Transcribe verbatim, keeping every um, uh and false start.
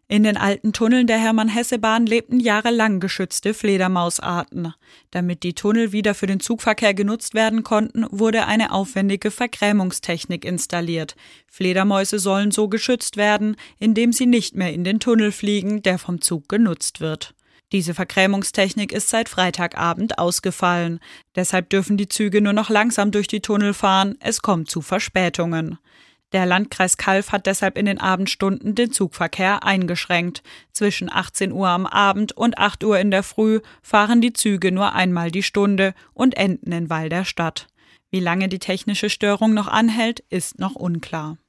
In den alten Tunneln der Hermann-Hesse-Bahn lebten jahrelang geschützte Fledermausarten. Damit die Tunnel wieder für den Zugverkehr genutzt werden konnten, wurde eine aufwendige Vergrämungstechnik installiert. Fledermäuse sollen so geschützt werden, indem sie nicht mehr in den Tunnel fliegen, der vom Zug genutzt wird. Diese Vergrämungstechnik ist seit Freitagabend ausgefallen. Deshalb dürfen die Züge nur noch langsam durch die Tunnel fahren, es kommt zu Verspätungen. Der Landkreis Calw hat deshalb in den Abendstunden den Zugverkehr eingeschränkt. Zwischen achtzehn Uhr am Abend und acht Uhr in der Früh fahren die Züge nur einmal die Stunde und enden in Weil der Stadt. Wie lange die technische Störung noch anhält, ist noch unklar.